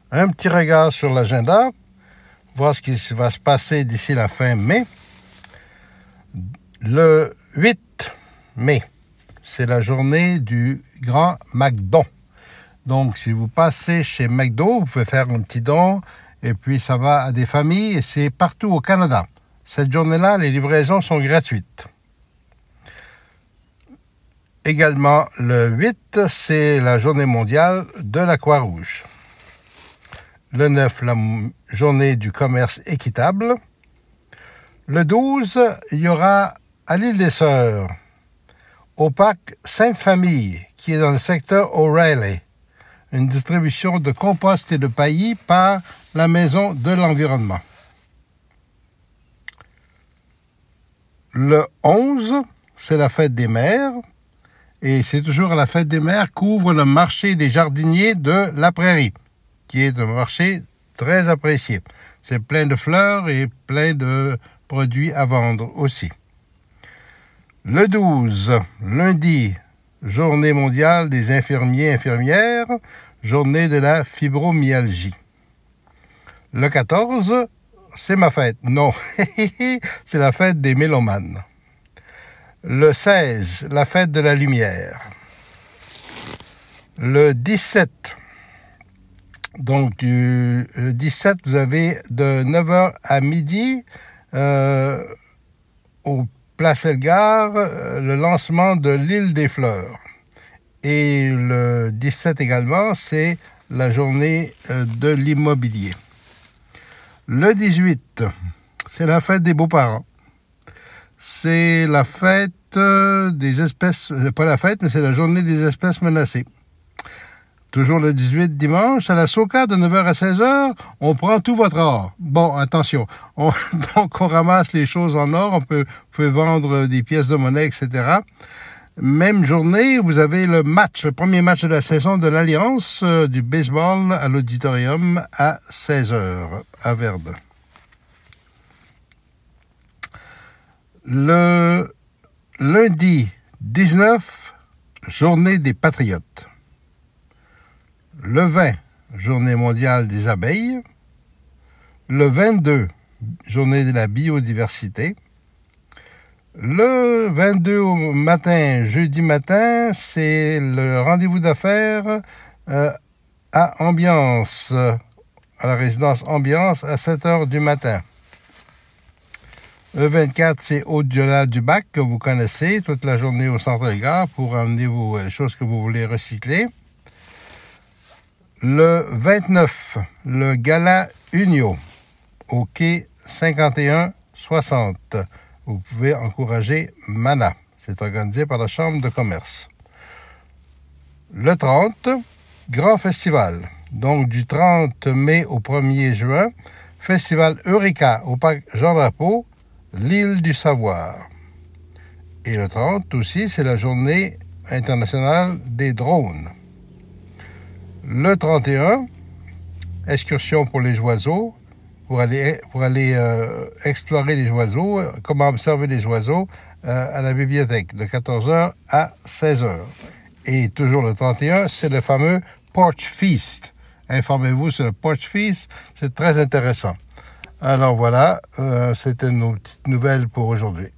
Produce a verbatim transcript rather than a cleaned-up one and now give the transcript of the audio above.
Un petit regard sur l'agenda, voir ce qui va se passer d'ici la fin mai. Le huit mai, c'est la journée du Grand McDo. Donc, si vous passez chez McDo, vous pouvez faire un petit don et puis ça va à des familles et c'est partout au Canada. Cette journée-là, les livraisons sont gratuites. Également, le huit, c'est la journée mondiale de la Croix-Rouge. Le neuf, la journée du commerce équitable. Le douze, il y aura à l'île des Sœurs, au parc Sainte-Famille, qui est dans le secteur O'Reilly, une distribution de compost et de paillis par la Maison de l'Environnement. Le onze, c'est la fête des mères, et c'est toujours la fête des mères qu'ouvre le marché des jardiniers de la Prairie, qui est un marché très apprécié. C'est plein de fleurs et plein de produits à vendre aussi. Le douze, lundi, journée mondiale des infirmiers et infirmières, journée de la fibromyalgie. Le quatorze, c'est ma fête. Non, c'est la fête des mélomanes. Le seize, la fête de la lumière. Le dix-sept, donc du dix-sept, vous avez de neuf heures à midi euh, au Place Elgar, euh, le lancement de l'île des Fleurs. Et le dix-sept également, c'est la journée euh, de l'immobilier. Le dix-huit, c'est la fête des beaux-parents. C'est la fête euh, des espèces, pas la fête, mais c'est la journée des espèces menacées. Toujours le dix-huit, dimanche, à la Soca, de neuf heures à seize heures, on prend tout votre or. Bon, attention, on, donc on ramasse les choses en or, on peut, vous pouvez vendre des pièces de monnaie, et cetera. Même journée, vous avez le match, le premier match de la saison de l'Alliance euh, du baseball à l'auditorium à seize heures, à Verdun. Le lundi dix-neuf, journée des patriotes. Le vingt, journée mondiale des abeilles. Le vingt-deux, journée de la biodiversité. Le vingt-deux au matin, jeudi matin, c'est le rendez-vous d'affaires euh, à Ambiance, à la résidence Ambiance, à sept heures du matin. Le vingt-quatre, c'est au-delà du bac que vous connaissez, toute la journée au centre des gares pour amener vos choses que vous voulez recycler. Le vingt-neuf, le gala Unio, au quai cinquante et un soixante. Vous pouvez encourager Mana. C'est organisé par la Chambre de commerce. Le trente, grand festival. Donc du trente mai au premier juin, festival Eureka au parc Jean-Drapeau, l'île du savoir. Et le trente aussi, c'est la journée internationale des drones. Le trente et un, excursion pour les oiseaux, pour aller, pour aller euh, explorer les oiseaux, comment observer les oiseaux euh, à la bibliothèque, de quatorze heures à seize heures. Et toujours le trente et un, c'est le fameux Porch Feast. Informez-vous sur le Porch Feast, c'est très intéressant. Alors voilà, euh, c'était nos petites nouvelles pour aujourd'hui.